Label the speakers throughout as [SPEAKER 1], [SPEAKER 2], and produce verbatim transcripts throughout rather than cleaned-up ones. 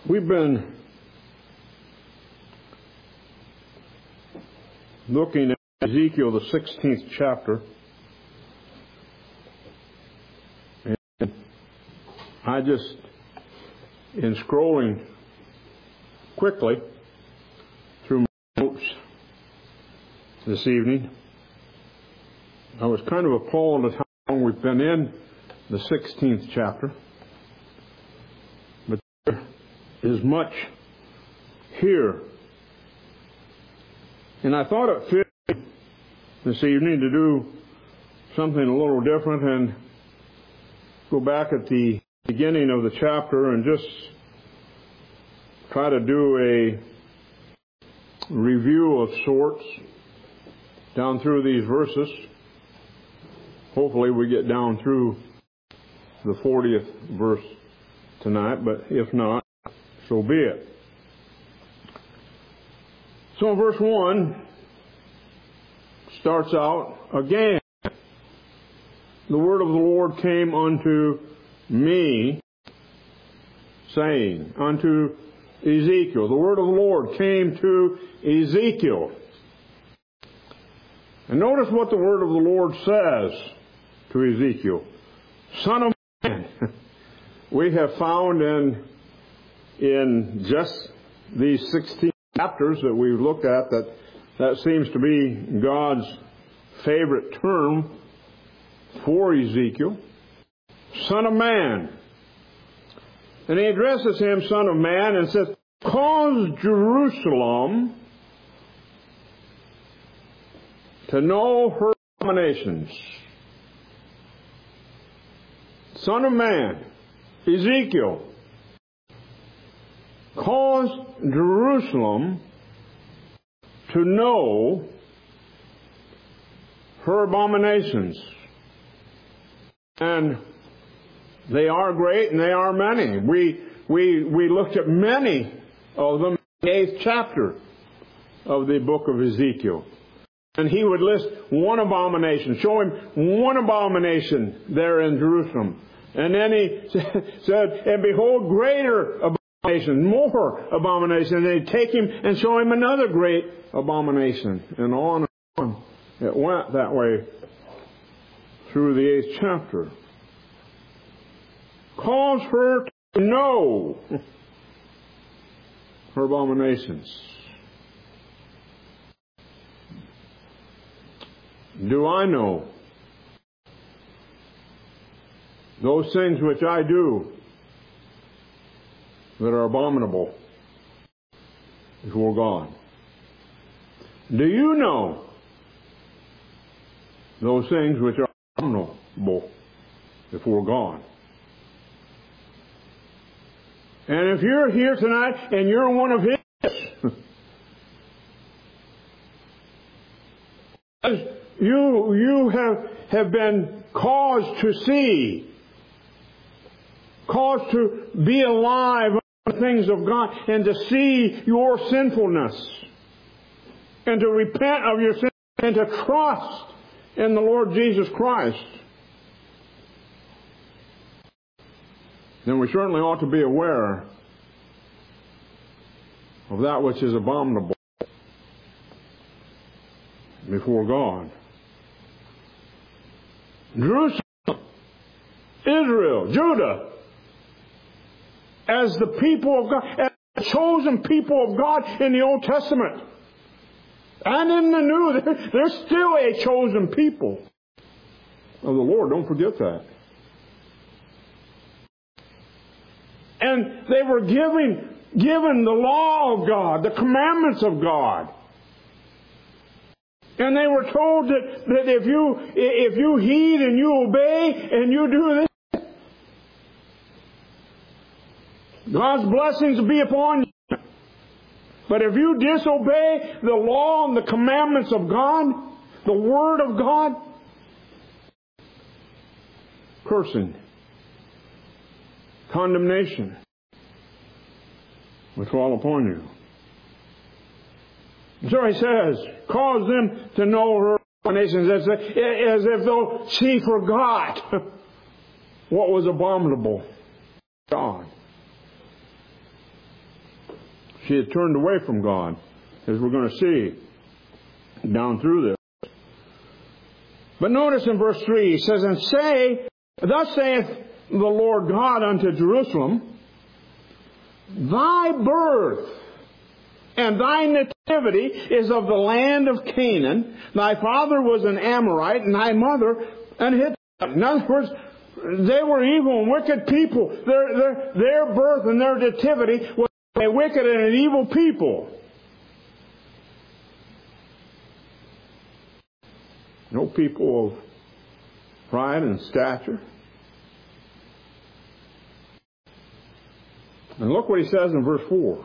[SPEAKER 1] We've been looking at Ezekiel, the sixteenth chapter, and I just, in scrolling quickly through my notes this evening, I was kind of appalled at how long we've been in the sixteenth chapter. But there is much here. And I thought it fit this evening to do something a little different and go back at the beginning of the chapter and just try to do a review of sorts down through these verses. Hopefully we get down through the fortieth verse tonight, but if not, so be it. So verse one starts out, again, the word of the Lord came unto me, saying, unto Ezekiel. The word of the Lord came to Ezekiel. And notice what the word of the Lord says to Ezekiel. Son of man, we have found in, in just these sixteen chapters that we've looked at that that seems to be God's favorite term for Ezekiel. Son of man. And he addresses him, Son of man, and says, cause Jerusalem to know her abominations. Son of man, Ezekiel, cause Jerusalem to know her abominations. And they are great and they are many. We, we, we looked at many of them in the eighth chapter of the book of Ezekiel. And he would list one abomination, show him one abomination there in Jerusalem. And then he said, and behold, greater abomination, more abomination. And then he'd take him and show him another great abomination. And on and on. It went that way through the eighth chapter. Cause her to know her abominations. Do I know those things which I do that are abominable before God? Do you know those things which are abominable before God? And if you're here tonight and you're one of His, you you have have been caused to see, caused to be alive on the things of God, and to see your sinfulness, and to repent of your sin, and to trust in the Lord Jesus Christ, then we certainly ought to be aware of that which is abominable before God. Jerusalem, Israel, Judah, as the people of God, as the chosen people of God in the Old Testament, and in the New, they're, they're still a chosen people of the Lord. Don't forget that. And they were given, given the law of God, the commandments of God. And they were told that, that if you if you heed and you obey and you do this, God's blessings will be upon you. But if you disobey the law and the commandments of God, the Word of God, cursing, condemnation will fall upon you. So he says, cause them to know her abominations, as, as if though she forgot what was abominable to God. She had turned away from God, as we're going to see down through this. But notice in verse three, he says, And say, Thus saith the Lord God unto Jerusalem, Thy birth and thy nativity is of the land of Canaan. Thy father was an Amorite, and thy mother an Hittite. In other words, they were evil and wicked people. Their, their, their birth and their nativity was a wicked and an evil people. No people of pride and stature. And look what he says in verse four.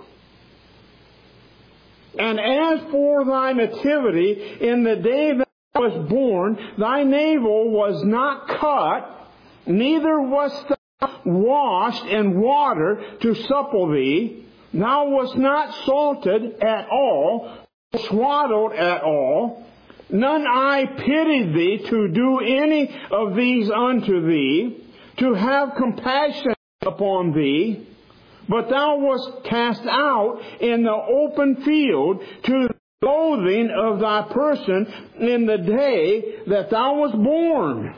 [SPEAKER 1] And as for thy nativity, in the day that thou wast born, thy navel was not cut, neither wast thou washed in water to supple thee. Thou wast not salted at all, swaddled at all. None eye pitied thee to do any of these unto thee, to have compassion upon thee. But thou wast cast out in the open field to the clothing of thy person in the day that thou wast born.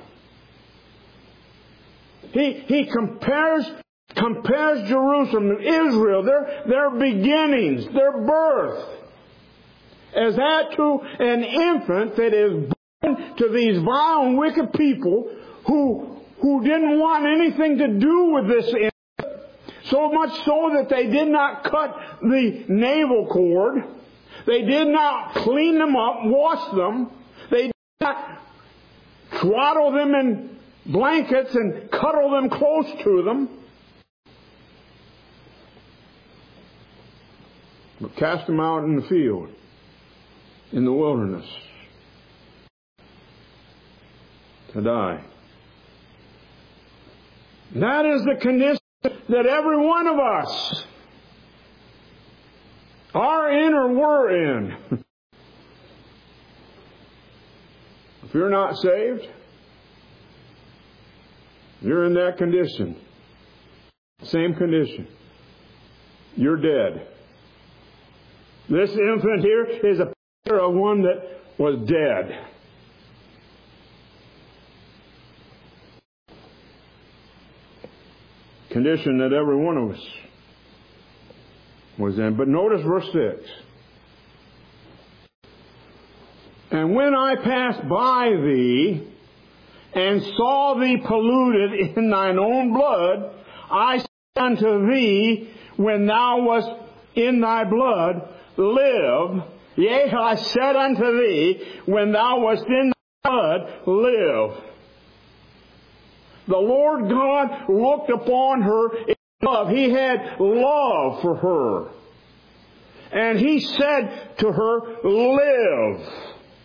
[SPEAKER 1] He, he compares, compares Jerusalem, Israel, their, their beginnings, their birth, as that to an infant that is born to these vile and wicked people who, who didn't want anything to do with this infant. So much so that they did not cut the navel cord. They did not clean them up, wash them. They did not swaddle them in blankets and cuddle them close to them. But cast them out in the field, in the wilderness, to die. That is the condition that every one of us are in or were in. If you're not saved, you're in that condition. Same condition. You're dead. This infant here is a picture of one that was dead. Condition that every one of us was in. But notice verse six. And when I passed by thee and saw thee polluted in thine own blood, I said unto thee, when thou wast in thy blood, live. Yea, I said unto thee, when thou wast in thy blood, live. The Lord God looked upon her in love. He had love for her. And He said to her, live.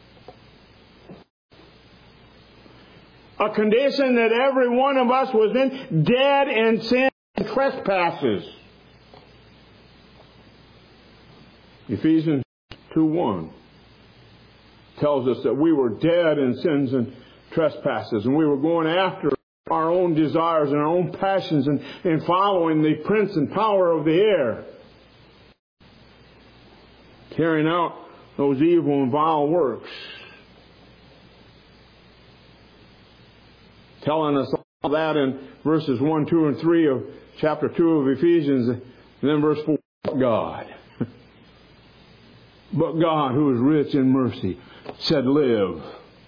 [SPEAKER 1] A condition that every one of us was in, dead in sin and trespasses. Ephesians two one tells us that we were dead in sins and trespasses, and we were going after our own desires and our own passions and, and following the prince and power of the air. Carrying out those evil and vile works. Telling us all that in verses one, two, and three of chapter two of Ephesians. And then verse four, God. But God, who is rich in mercy, said, live.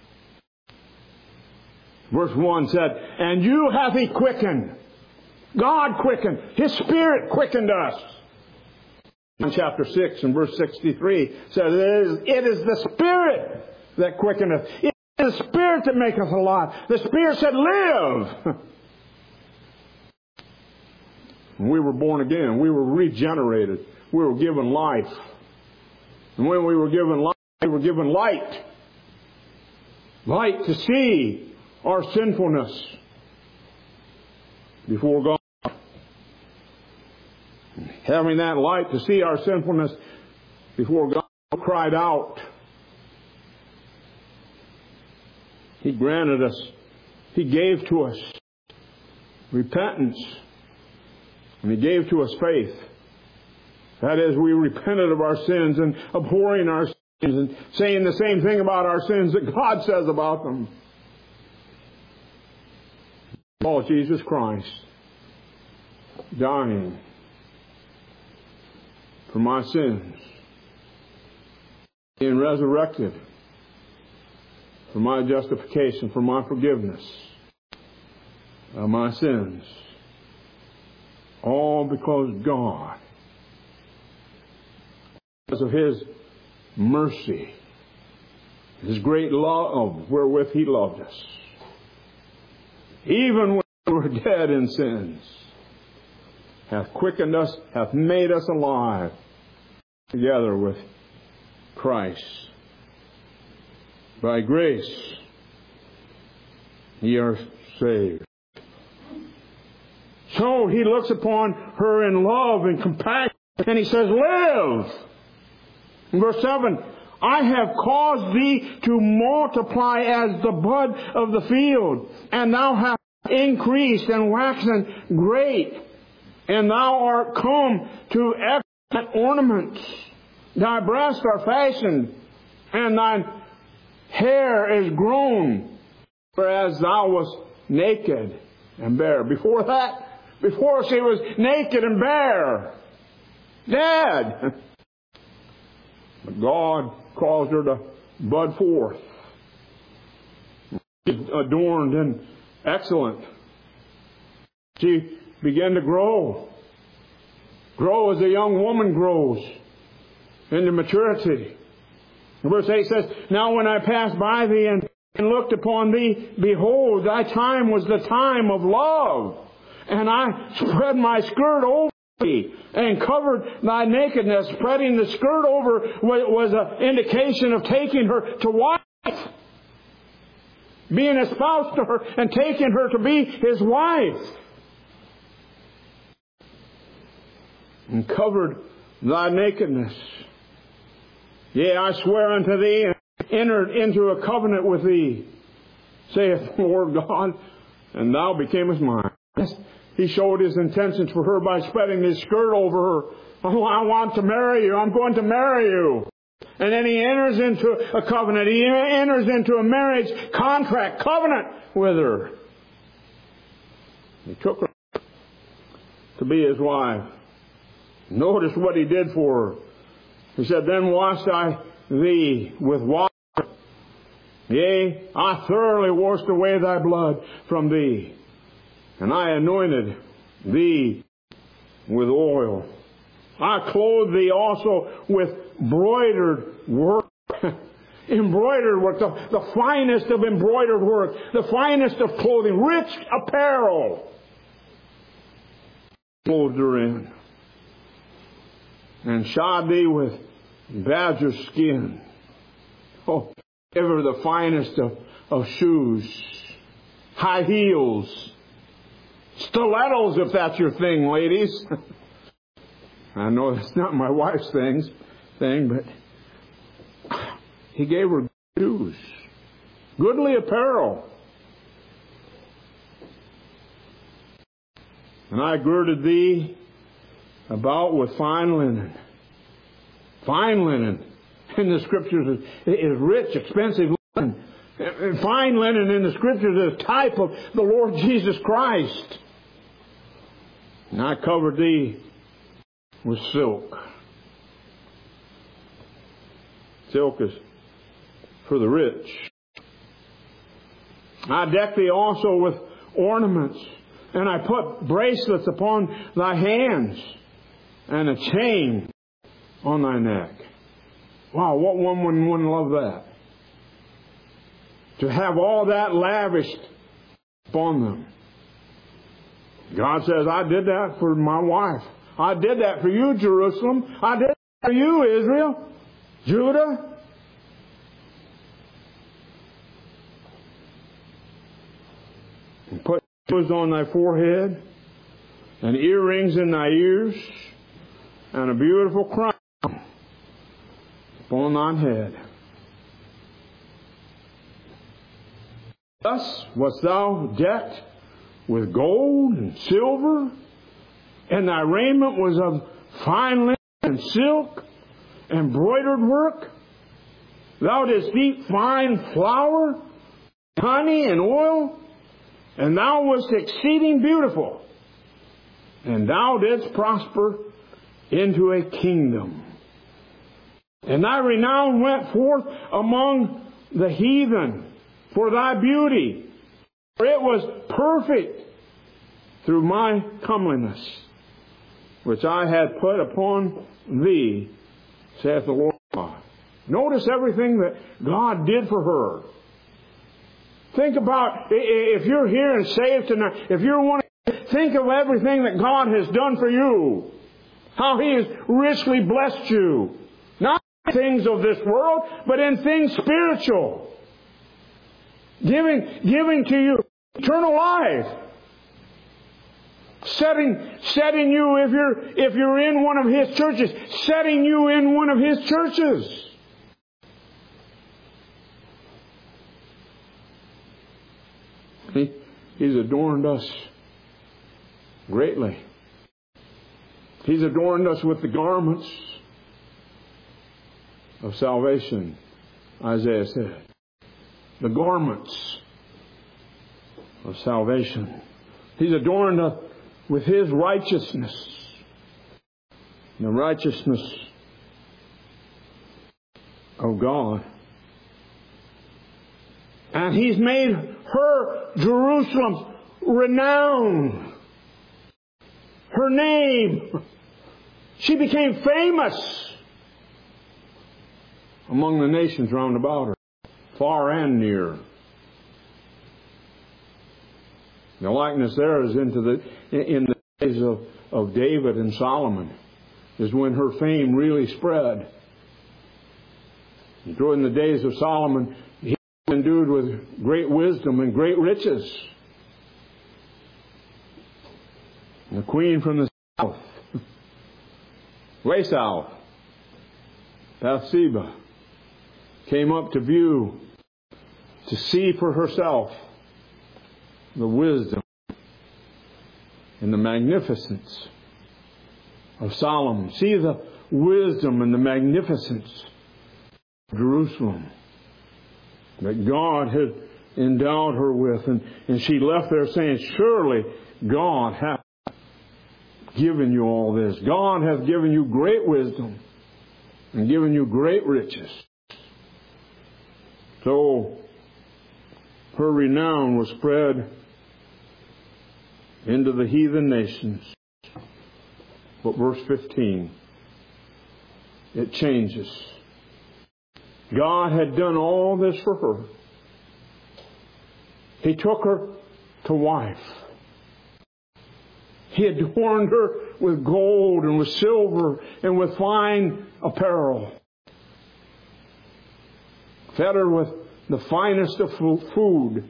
[SPEAKER 1] Verse one said, and you hath He quickened. God quickened. His Spirit quickened us. In chapter six and verse sixty-three says, it is, it is the Spirit that quickeneth. It is the Spirit that maketh alive. The Spirit said, live. We were born again. We were regenerated. We were given life. And when we were given life, we were given light. Light to see our sinfulness before God. Having that light to see our sinfulness before God, cried out. He granted us, He gave to us repentance, and He gave to us faith. That is, we repented of our sins and abhorring our sins and saying the same thing about our sins that God says about them. Oh, Jesus Christ, dying for my sins, being resurrected for my justification, for my forgiveness of my sins. All because God, because of His mercy, His great love wherewith He loved us, even when we were dead in sins, hath quickened us, hath made us alive together with Christ. By grace ye are saved. So He looks upon her in love and compassion, and He says, live! In verse seven, I have caused thee to multiply as the bud of the field, and thou hast increased and waxen great, and thou art come to excellent ornaments. Thy breasts are fashioned, and thine hair is grown, whereas thou wast naked and bare. Before that, before she was naked and bare, dead. But God caused her to bud forth, adorned and excellent. She began to grow. Grow as a young woman grows into maturity. Verse eight says, now when I passed by thee and, and looked upon thee, behold, thy time was the time of love. And I spread my skirt over thee and covered thy nakedness. Spreading the skirt over was an indication of taking her to wife. Being espoused to her and taking her to be his wife. And covered thy nakedness. Yea, I swear unto thee, and entered into a covenant with thee, saith the Lord God, and thou becamest mine. He showed His intentions for her by spreading His skirt over her. Oh, I want to marry you. I'm going to marry you. And then He enters into a covenant. He enters into a marriage contract, covenant with her. He took her to be His wife. Notice what He did for her. He said, then washed I thee with water. Yea, I thoroughly washed away thy blood from thee. And I anointed thee with oil. I clothed thee also with broidered work. Embroidered work, the, the finest of embroidered work, the finest of clothing, rich apparel. Clothed her in. And shod thee with badger skin. Oh, ever the finest of, of shoes. High heels. Stilettos, if that's your thing, ladies. I know that's not my wife's things, thing, but He gave her shoes. Goodly apparel. And I girded thee about with fine linen. Fine linen in the Scriptures is, is rich, expensive linen. And fine linen in the Scriptures is a type of the Lord Jesus Christ. And I covered thee with silk. Silk is for the rich. I decked thee also with ornaments, and I put bracelets upon thy hands, and a chain on thy neck. Wow, what woman wouldn't love that? To have all that lavished upon them. God says, I did that for my wife. I did that for you, Jerusalem. I did that for you, Israel. Judah. And put shoes on thy forehead, and earrings in thy ears, and a beautiful crown upon thine head. Thus wast thou decked with gold and silver, and thy raiment was of fine linen and silk, embroidered work. Thou didst eat fine flour, honey, and oil, and thou wast exceeding beautiful. And thou didst prosper into a kingdom. And thy renown went forth among the heathen for thy beauty. For it was perfect through my comeliness, which I had put upon thee, saith the Lord God. Notice everything that God did for her. Think about, if you're here and saved tonight, if you're one, think of everything that God has done for you. How He has richly blessed you. Not in things of this world, but in things spiritual. Giving, giving to you eternal life. Setting, setting you, if you're, if you're in one of His churches, setting you in one of His churches. He, he's adorned us greatly. He's adorned us with the garments of salvation, Isaiah said. The garments of salvation. He's adorned us with His righteousness. The righteousness of God. And He's made her, Jerusalem, renowned. Her name. She became famous among the nations round about her, far and near. The likeness there is into the in the days of, of David and Solomon, is when her fame really spread. And during the days of Solomon, he was endued with great wisdom and great riches. And the queen from the south, way south, Bathsheba, came up to view, to see for herself the wisdom and the magnificence of Solomon. See the wisdom and the magnificence of Jerusalem that God had endowed her with. And, and she left there saying, surely God hath given you all this. God hath given you great wisdom and given you great riches. So her renown was spread into the heathen nations. But verse fifteen, it changes. God had done all this for her. He took her to wife. He adorned her with gold and with silver and with fine apparel. Fed her with the finest of food.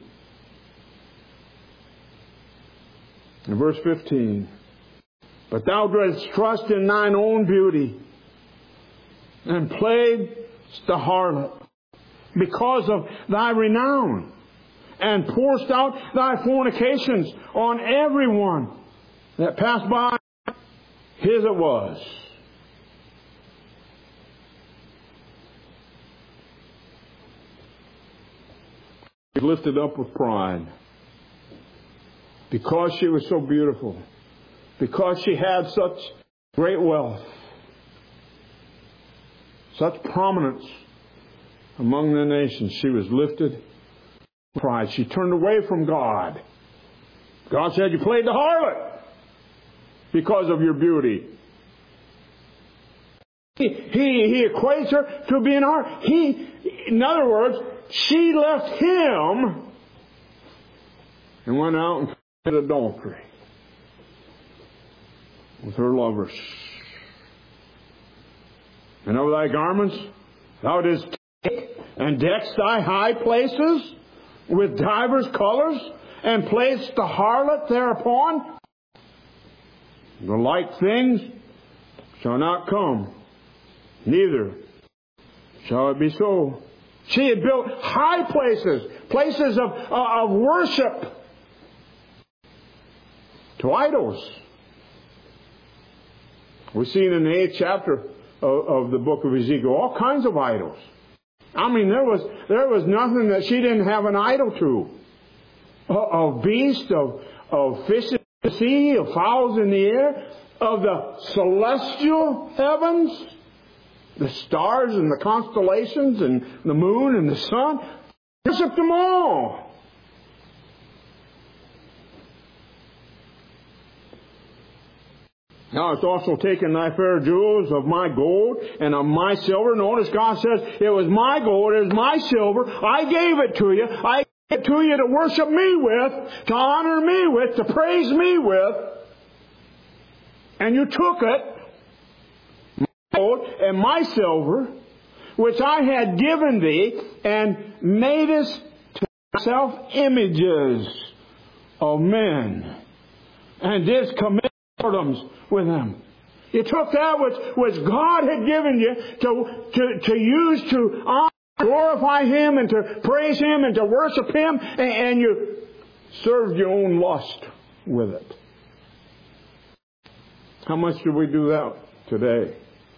[SPEAKER 1] In verse fifteen, but thou didst trust in thine own beauty and played the harlot because of thy renown, and pourest out thy fornications on everyone that passed by. His it was. Lifted up with pride because she was so beautiful, because she had such great wealth, such prominence among the nations. She was lifted with pride. She turned away from God. God said, you played the harlot because of your beauty. He, he, he equates her to being harlot. He, in other words, she left him and went out and committed adultery with her lovers. And of thy garments thou didst take and decked thy high places with divers colors, and placed the harlot thereupon. The like things shall not come, neither shall it be so. She had built high places, places of, uh, of worship to idols. We've seen in the eighth chapter of, of the book of Ezekiel. All kinds of idols. I mean, there was there was nothing that she didn't have an idol to. Of beasts, of, of fish in the sea, of fowls in the air, of the celestial heavens, the stars and the constellations and the moon and the sun. Worship them all. Now it's also taken thy fair jewels of my gold and of my silver. Notice God says, it was my gold, it was my silver. I gave it to you. I gave it to you to worship me with, to honor me with, to praise me with. And you took it, my gold and my silver, which I had given thee, and madest to thyself images of men, and didst commit whoredoms with them. You took that which, which God had given you to, to, to use to honor, glorify Him and to praise Him and to worship Him, and, and you served your own lust with it. How much do we do that today?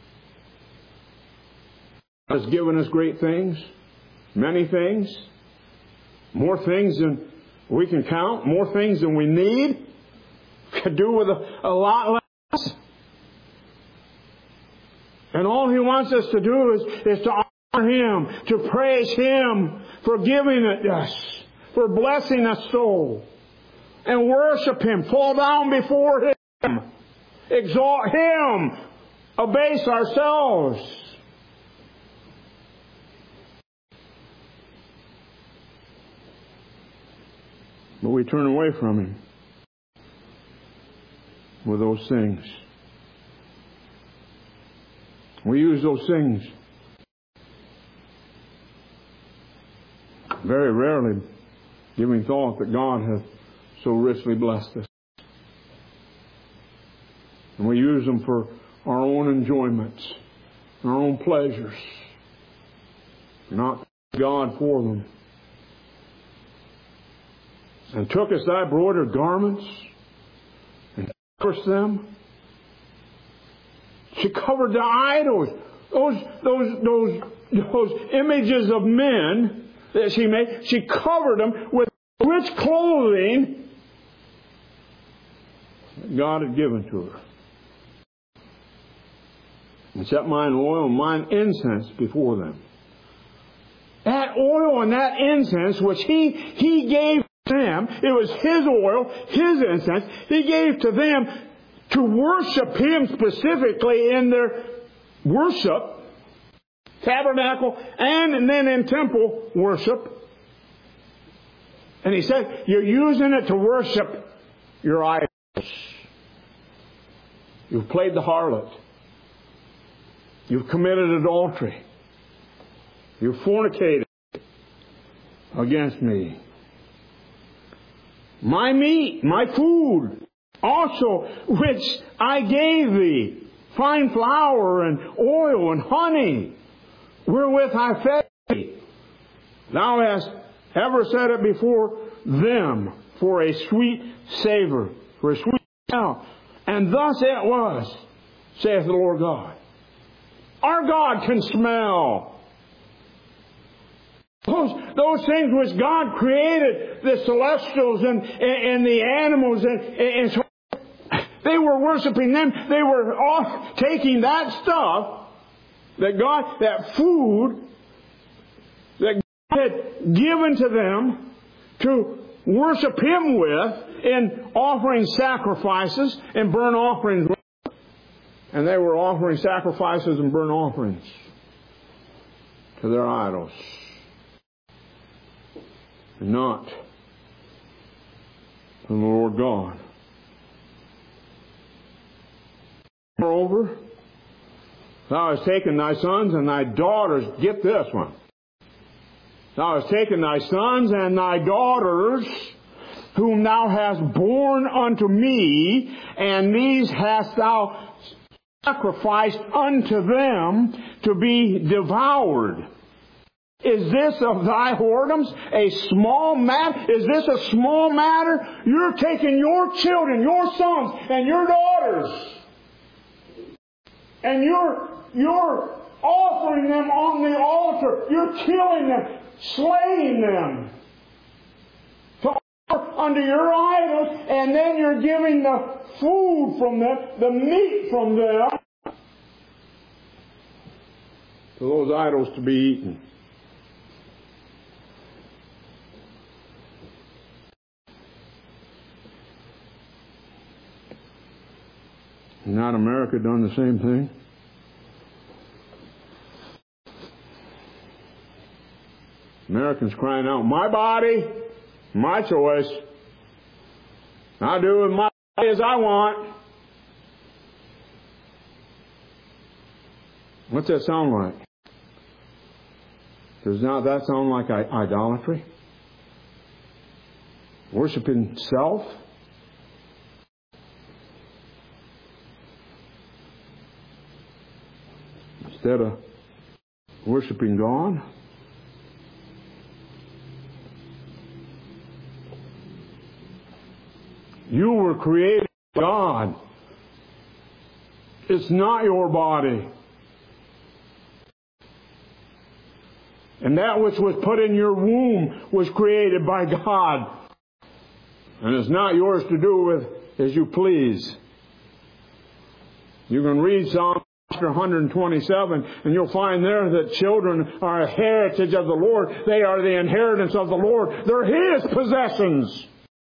[SPEAKER 1] God has given us great things, many things, more things than we can count, more things than we need. Could do with a, a lot less. And all He wants us to do is, is to honor Him, to praise Him for giving it us, for blessing us so, and worship Him, fall down before Him, exalt Him, abase ourselves. But we turn away from Him with those things. We use those things very rarely, giving thought that God hath so richly blessed us. And we use them for our own enjoyments, our own pleasures, not God for them. And tookest thy broidered garments, them. She covered the idols, those those those those images of men that she made. She covered them with rich clothing that God had given to her, and set mine oil and mine incense before them. That oil and that incense which he he gave them, it was His oil, His incense, He gave to them to worship Him specifically in their worship, tabernacle, and, and then in temple worship. And He said, you're using it to worship your idols. You've played the harlot. You've committed adultery. You've fornicated against me. My meat, my food, also which I gave thee, fine flour and oil and honey, wherewith I fed thee. Thou hast ever set it before them for a sweet savor, for a sweet smell. And thus it was, saith the Lord God. Our God can smell. Those, those things which God created, the celestials and, and, and the animals, and, and so they were worshiping them. They were all taking that stuff that God, that food that God had given to them to worship Him with in offering sacrifices and burnt offerings. And they were offering sacrifices and burnt offerings to their idols. Not from the Lord God. Moreover, thou hast taken thy sons and thy daughters. Get this one. Thou hast taken thy sons and thy daughters, whom thou hast borne unto me, and these hast thou sacrificed unto them to be devoured. Is this of thy whoredoms a small matter? Is this a small matter? You're taking your children, your sons, and your daughters, And you're, you're offering them on the altar. You're killing them, slaying them to offer unto your idols, and then you're giving the food from them, the meat from them, to those idols to be eaten. Not America done the same thing? Americans crying out, my body, my choice. I do with my body as I want. What's that sound like? Does not that sound like idolatry? Worshipping self? Instead of worshipping God? You were created by God. It's not your body. And that which was put in your womb was created by God. And it's not yours to do with as you please. You can read Psalm one twenty-seven, and you'll find there that children are a heritage of the Lord. They are the inheritance of the Lord. They're His possessions.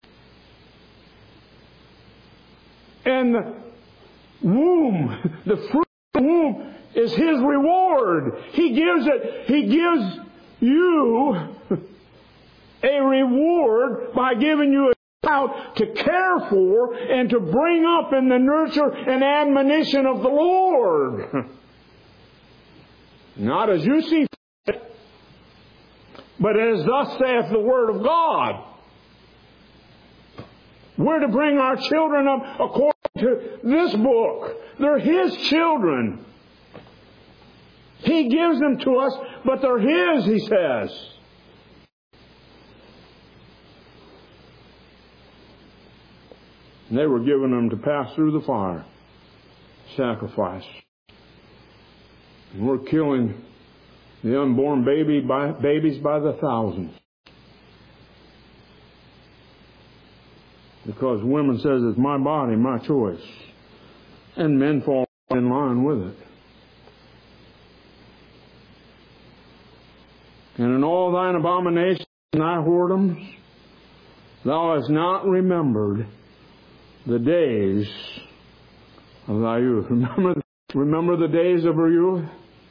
[SPEAKER 1] And the womb, the fruit of the womb, is His reward. He gives it, He gives you a reward by giving you a child to care for and to bring up in the nurture and admonition of the Lord. Not as you see fit, but as thus saith the Word of God. We're to bring our children up according to this book. They're His children. He gives them to us, but they're His, He says. And they were given them to pass through the fire. Sacrifice. And we're killing the unborn baby by, babies by the thousands. Because women says it's my body, my choice. And men fall in line with it. And in all thine abominations and thy whoredoms, thou hast not remembered the days of thy youth. Remember, remember the days of her youth?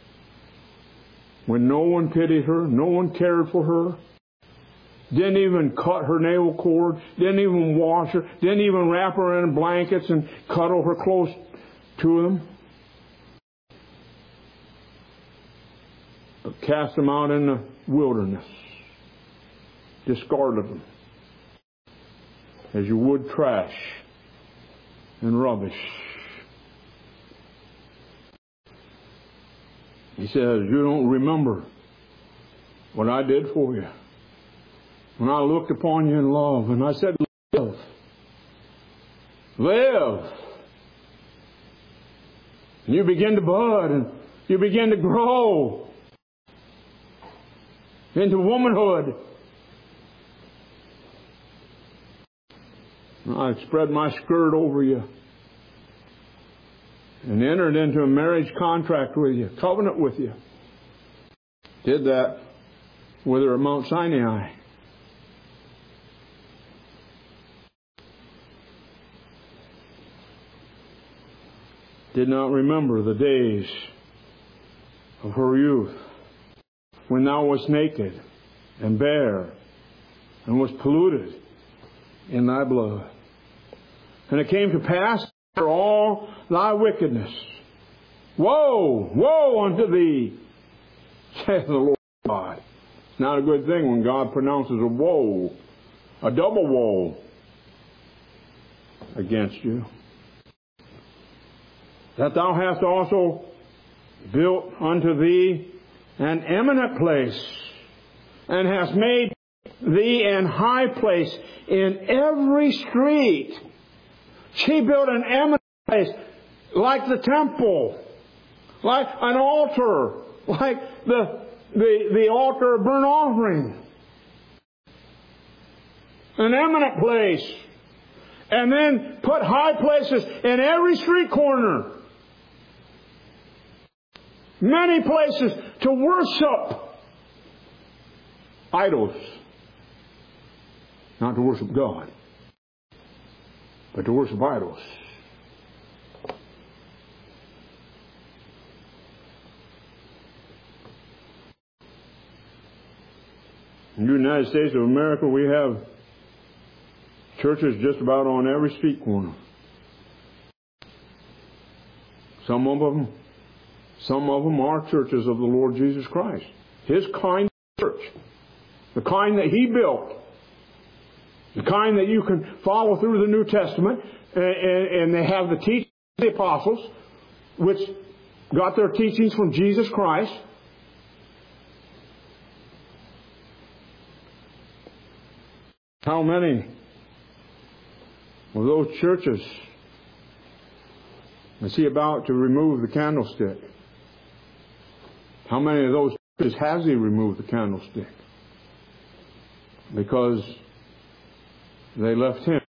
[SPEAKER 1] When no one pitied her, no one cared for her, didn't even cut her navel cord, didn't even wash her, didn't even wrap her in blankets and cuddle her close to them. But cast them out in the wilderness. Discarded them. As you would trash and rubbish. He says, you don't remember what I did for you. When I looked upon you in love and I said, live. Live. And you begin to bud and you begin to grow into womanhood. I spread my skirt over you and entered into a marriage contract with you, covenant with you. Did that with her at Mount Sinai. Did not remember the days of her youth when thou wast naked and bare and was polluted in thy blood. And it came to pass for all thy wickedness. Woe, woe unto thee, saith the Lord God. It's not a good thing when God pronounces a woe, a double woe against you. That thou hast also built unto thee an eminent place, and hast made thee an high place in every street. She built an eminent place, like the temple, like an altar, like the, the, the altar of burnt offering. An eminent place. And then put high places in every street corner. Many places to worship idols. Not to worship God, but to worship idols. In the United States of America, we have churches just about on every street corner. Some of them, some of them are churches of the Lord Jesus Christ. His kind of church. The kind that He built. The kind that you can follow through the New Testament. And, and, and they have the teachings of the apostles, which got their teachings from Jesus Christ. How many of those churches is He about to remove the candlestick? How many of those churches has He removed the candlestick? Because they left Him.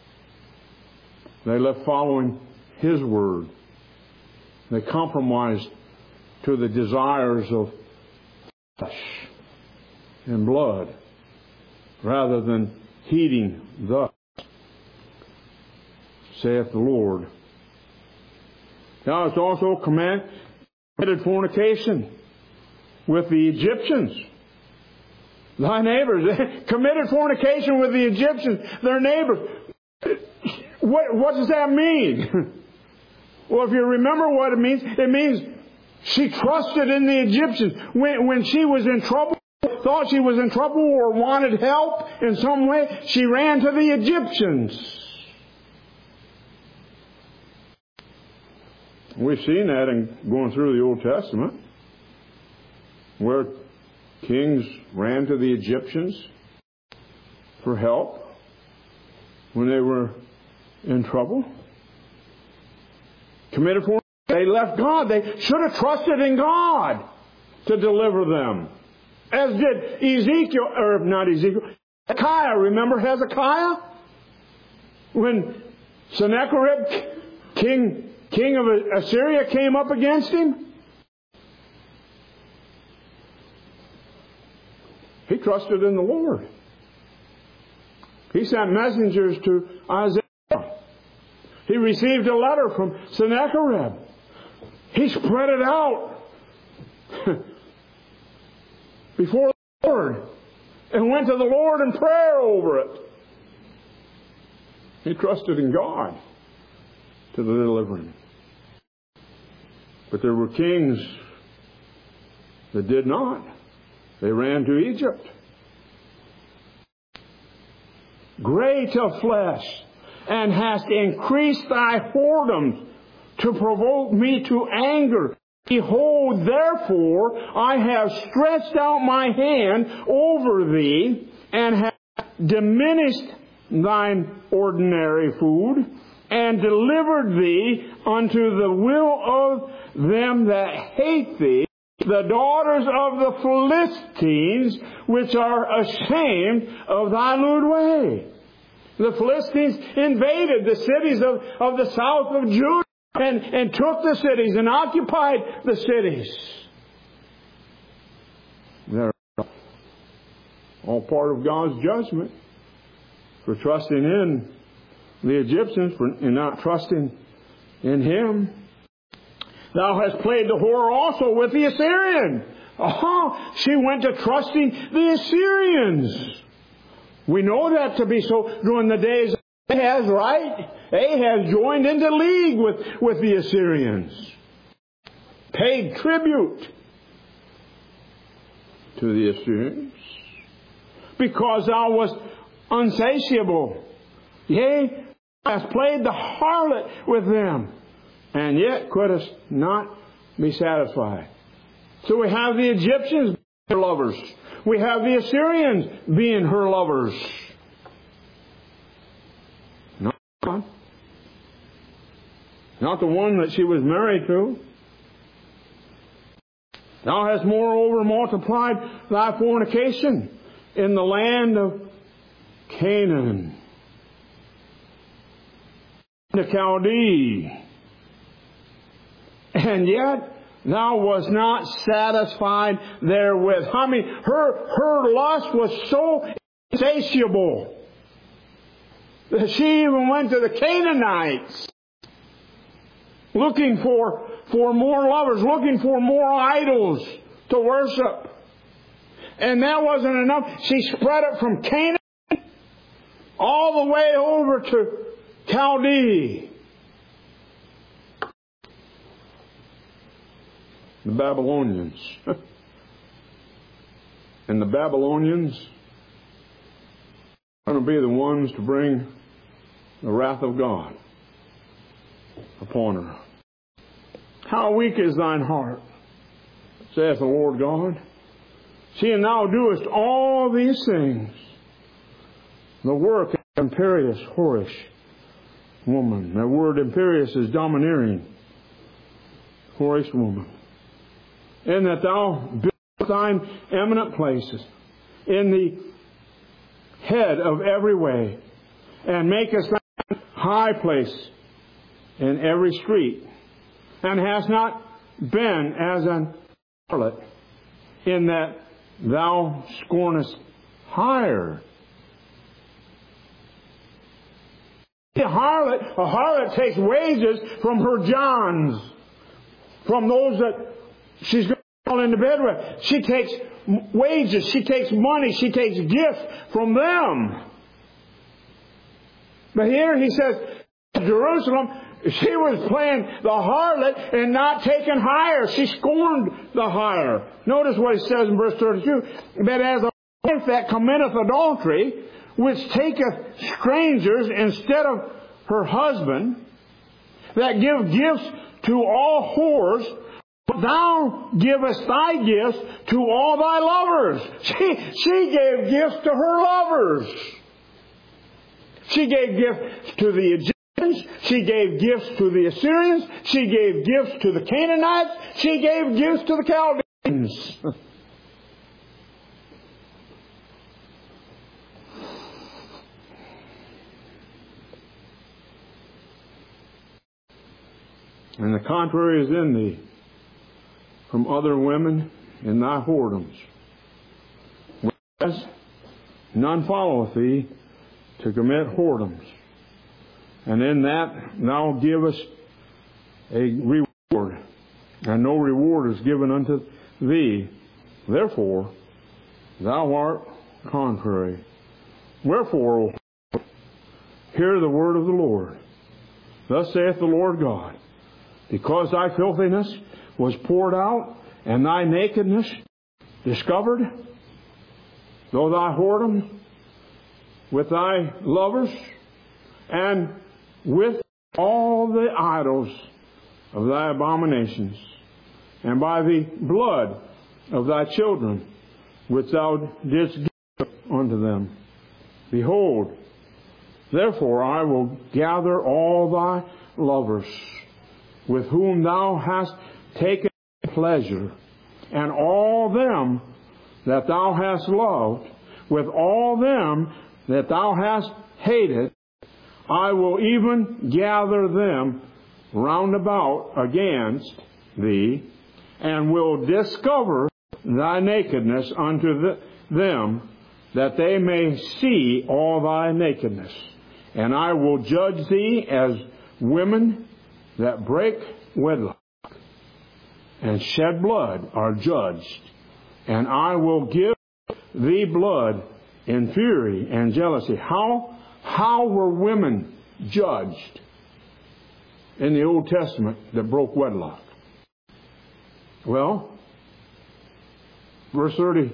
[SPEAKER 1] They left following His Word. They compromised to the desires of flesh and blood rather than heeding thus saith the Lord. Now it's also commanded fornication with the Egyptians. Thy neighbors. They committed fornication with the Egyptians, their neighbors. What, what does that mean? Well, if you remember what it means, it means she trusted in the Egyptians. When, when she was in trouble, thought she was in trouble or wanted help in some way, she ran to the Egyptians. We've seen that in going through the Old Testament, where kings ran to the Egyptians for help when they were in trouble. Committed fornication. They left God. They should have trusted in God to deliver them. As did Ezekiel, or not Ezekiel, Hezekiah. Remember Hezekiah? When Sennacherib, king, king of Assyria, came up against him? He trusted in the Lord. He sent messengers to Isaiah. He received a letter from Sennacherib. He spread it out before the Lord and went to the Lord in prayer over it. He trusted in God to deliver him. But there were kings that did not. They ran to Egypt. Great of flesh, and hast increased thy whoredoms to provoke me to anger. Behold, therefore, I have stretched out my hand over thee, and have diminished thine ordinary food, and delivered thee unto the will of them that hate thee, the daughters of the Philistines, which are ashamed of thy lewd way. The Philistines invaded the cities of, of the south of Judah and, and took the cities and occupied the cities. They're all part of God's judgment for trusting in the Egyptians for, and not trusting in Him. Thou hast played the whore also with the Assyrian. Oh, she went to trusting the Assyrians. We know that to be so during the days of Ahaz, right? Ahaz joined into league with, with the Assyrians. Paid tribute to the Assyrians. Because thou wast unsatiable. Yea, thou hast played the harlot with them, and yet couldst not be satisfied. So we have the Egyptians being her lovers. We have the Assyrians being her lovers. Not God. Not the one that she was married to. Thou hast moreover multiplied thy fornication in the land of Canaan, the Chaldee. And yet thou wast not satisfied therewith. I mean, her, her lust was so insatiable that she even went to the Canaanites looking for, for more lovers, looking for more idols to worship. And that wasn't enough. She spread it from Canaan all the way over to Chaldee. The Babylonians. And the Babylonians are going to be the ones to bring the wrath of God upon her. How weak is thine heart, saith the Lord God. Seeing thou doest all these things, the work of imperious, whorish woman. The word imperious is domineering. Whorish woman. In that thou buildest thine eminent places in the head of every way, and makest thine high place in every street, and hast not been as an harlot, in that thou scornest hire. A harlot, a harlot takes wages from her Johns, from those that she's going to fall into bed with. She takes wages, she takes money, she takes gifts from them. But here he says, Jerusalem, she was playing the harlot and not taking hire. She scorned the hire. Notice what he says in verse thirty-two. That as a wife that committeth adultery, which taketh strangers instead of her husband, that give gifts to all whores, but thou givest thy gifts to all thy lovers. She, she gave gifts to her lovers. She gave gifts to the Egyptians. She gave gifts to the Assyrians. She gave gifts to the Canaanites. She gave gifts to the Chaldeans. And the contrary is in thee from other women in thy whoredoms. Whereas none followeth thee to commit whoredoms. And in that thou givest a reward, and no reward is given unto thee. Therefore thou art contrary. Wherefore, O Lord, hear the word of the Lord. Thus saith the Lord God, because thy filthiness was poured out, and thy nakedness discovered, though thy whoredom with thy lovers, and with all the idols of thy abominations, and by the blood of thy children, which thou didst give unto them. Behold, therefore I will gather all thy lovers, with whom thou hast taken pleasure, and all them that thou hast loved, with all them that thou hast hated, I will even gather them round about against thee, and will discover thy nakedness unto the, them, that they may see all thy nakedness. And I will judge thee as women that break wedlock and shed blood are judged. And I will give thee blood in fury and jealousy. How, how were women judged in the Old Testament that broke wedlock? Well, verse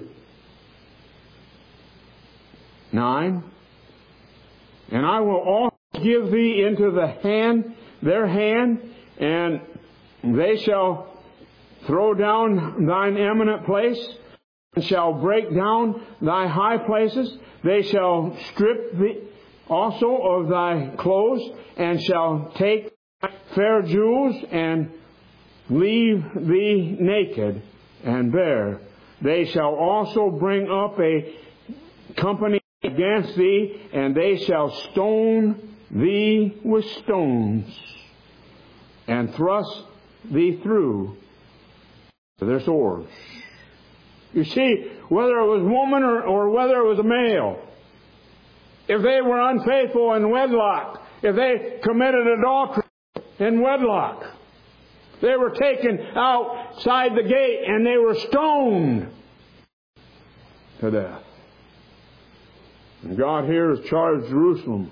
[SPEAKER 1] thirty-nine, and I will also give thee into the hand, their hand, and they shall throw down thine eminent place, and shall break down thy high places. They shall strip thee also of thy clothes, and shall take fair jewels, and leave thee naked, and bear. They shall also bring up a company against thee, and they shall stone thee with stones, and thrust thee through with their swords. You see, whether it was woman or, or whether it was a male, if they were unfaithful in wedlock, if they committed adultery in wedlock, they were taken outside the gate and they were stoned to death. And God here has charged Jerusalem,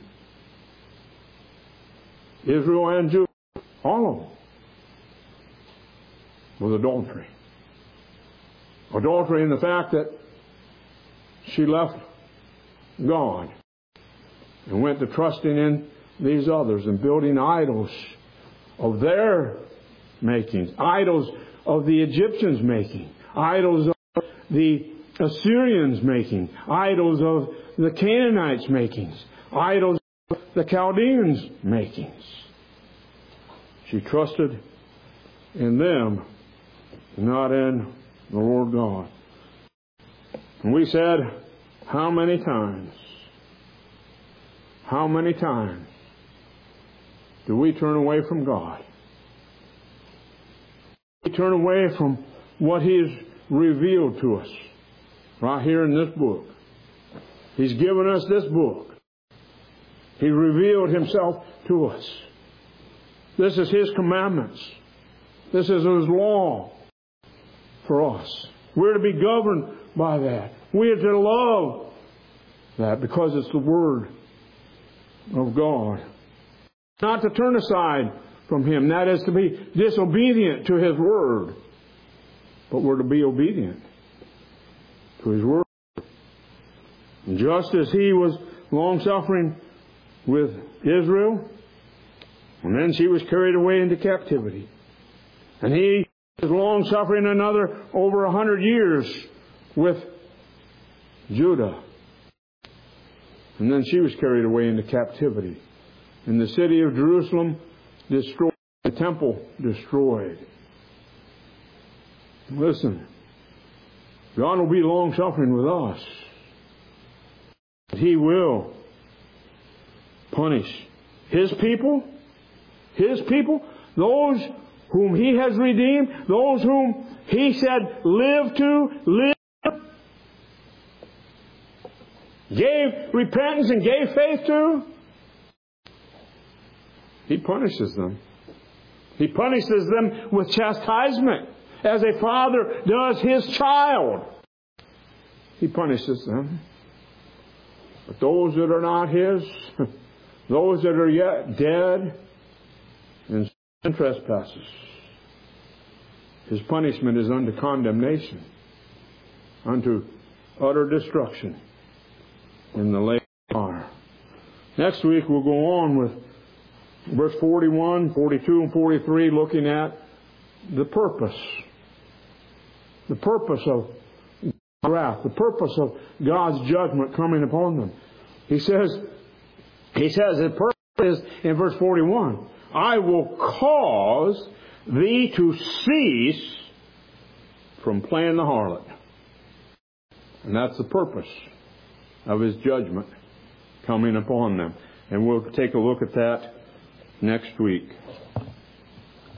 [SPEAKER 1] Israel and Judah, all of them, with adultery. Adultery in the fact that she left God and went to trusting in these others and building idols of their makings, idols of the Egyptians' making, idols of the Assyrians' making, idols of the Canaanites' makings, idols of the Chaldeans' makings. She trusted in them, not in the Lord God. And we said, how many times, how many times do we turn away from God? We turn away from what He has revealed to us right here in this book. He's given us this book. He revealed Himself to us. This is His commandments. This is His law for us. We're to be governed by that. We are to love that because it's the Word of God. Not to turn aside from Him. That is to be disobedient to His Word. But we're to be obedient to His Word. And just as He was long-suffering with Israel, and then she was carried away into captivity. And He was long-suffering another over a hundred years with Judah. And then she was carried away into captivity. And the city of Jerusalem destroyed, the temple destroyed. Listen, God will be long-suffering with us. He will punish His people, His people, those whom He has redeemed, those whom He said live to, live, gave repentance and gave faith to. He punishes them. He punishes them with chastisement, as a father does his child. He punishes them. But those that are not His, those that are yet dead in sin and trespasses, His punishment is unto condemnation, unto utter destruction in the lake of fire. Next week we'll go on with verse forty-one, forty-two, and forty-three, looking at the purpose. The purpose of wrath, the purpose of God's judgment coming upon them. He says, He says, the purpose is in verse forty-one, I will cause thee to cease from playing the harlot. And that's the purpose of His judgment coming upon them. And we'll take a look at that next week.